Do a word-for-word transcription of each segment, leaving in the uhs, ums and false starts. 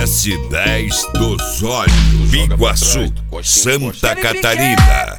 S dez dos Olhos, Biguaçu, Santa Catarina.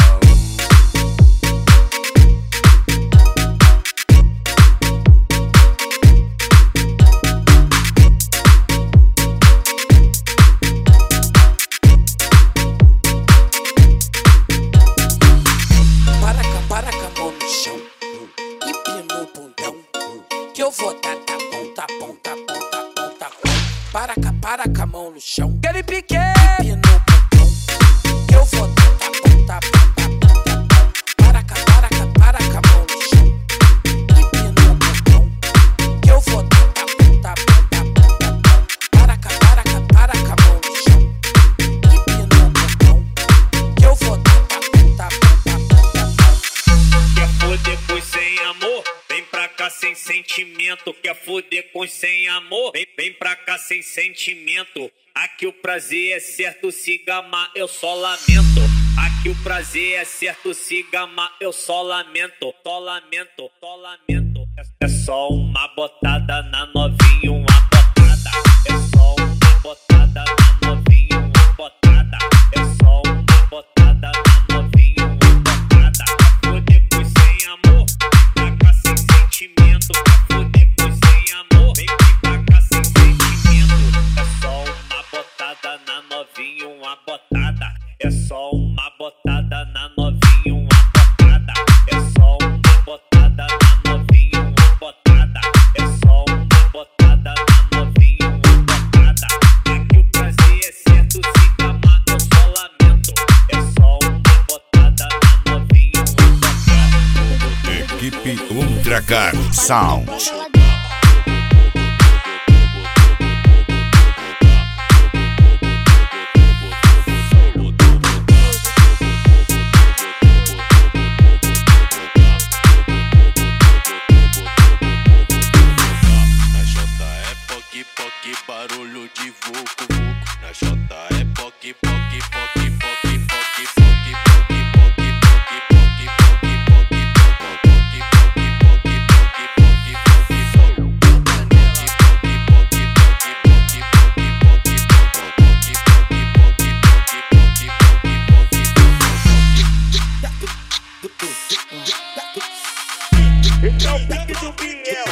Que eu vou dar tá bom, tá bom, tá bom, tá bom, tá bom. Para cá, para com a mão no chão. Aquele pique, pique no botão. Que eu vou dar tá bom, tá bom, tá bom, tá bom. Para cá, para cá, para com a mão no chão. Pique no botão. Que eu vou dar tá bom, tá bom, tá bom, tá bom. Para cá, para cá, para com a mão no chão. Pique no botão. Que eu vou dar tá bom, tá bom, tá bom, tá bom. Quer foder pois sem amor? Vem pra cá sem sentimento. Quer foder com sem amor? Vem, vem pra cá sem sentimento. Aqui o prazer é certo, se gamar eu só lamento. Aqui o prazer é certo, se gamar eu só lamento. Só lamento, só lamento. É só uma botada na novinha, uma botada. É só uma botada na novinha, uma botada. É só uma botada na novinha, uma botada. Quer foder com sem amor? Vem pra cá sem sentimento. Quer foder com sem amor? Vem, vem pra cá sem sentimento. É só uma botada na novinha, uma botada. É só uma botada na novinha, uma botada. É só uma botada na novinha, uma botada. É só uma botada na novinha, uma botada. Aqui o prazer é certo, se gamar eu só lamento. É só uma botada na novinha, uma botada. Equipe Ultracar Sound. Barulho de vucu vucu. Na J é poque, poque, poque, poque, poque, poque, poque, poque, poque, poque, poque, poque, poque, Esse é o pique do Biel.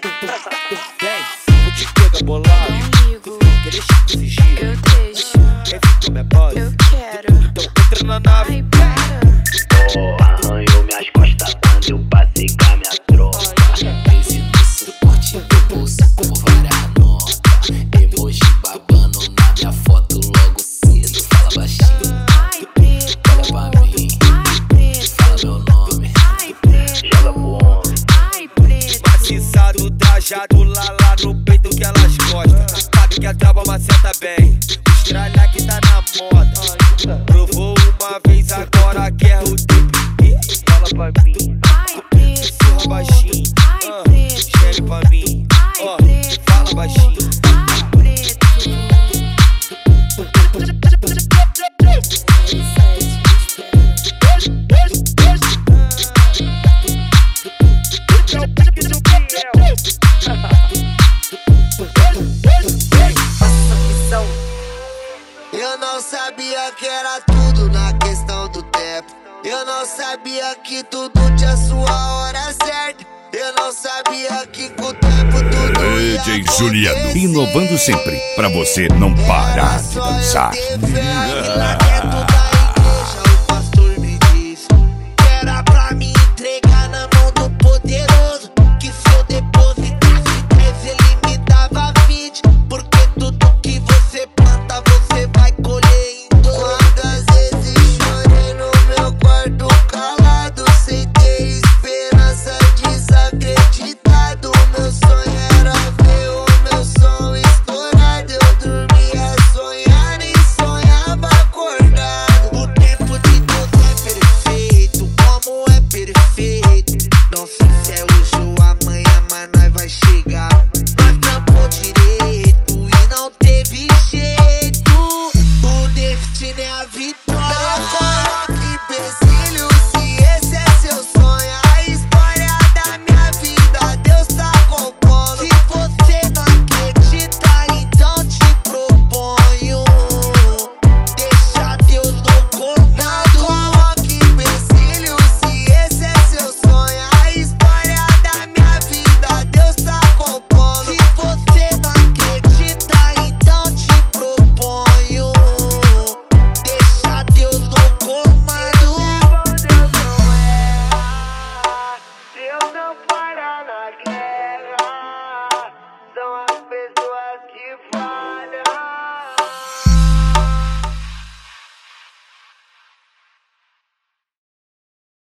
Vou te pegar bolado. Quer deixar desse jeito? Eu deixo, Quer vir com minha base? eu quero. Então entra na nave. Ai, para. Oh, arranhou minhas costas quando eu passei com a minha tropa. Esse no suporte do bolso com várias notas. Emoji babando na minha foto logo cedo. Fala baixinho, Ai, preto. olha pra mim. Ai, preto. Fala meu nome. Ai, preto. Joga pro homem. Ai, preto. Maciçado, trajado lá lá no peito que elas gostam. Sabe que a trava maceta bem. Estralha que tá na moda. Provou uma vez, agora quer o tempo. Fala pra mim. Ai, preto. Fala baixinho. Ai, Ah, preto. Escreve pra mim. Ai, Ó, preto. fala baixinho. Ai, preto. Esse é o pique do Biel. Eu não sabia que era tudo na questão do tempo. Eu não sabia que tudo tinha sua hora certa. Eu não sabia que com o tempo tudo ia D J Juliano, acontecer. inovando sempre, pra você não parar de dançar. Era só ter fé que na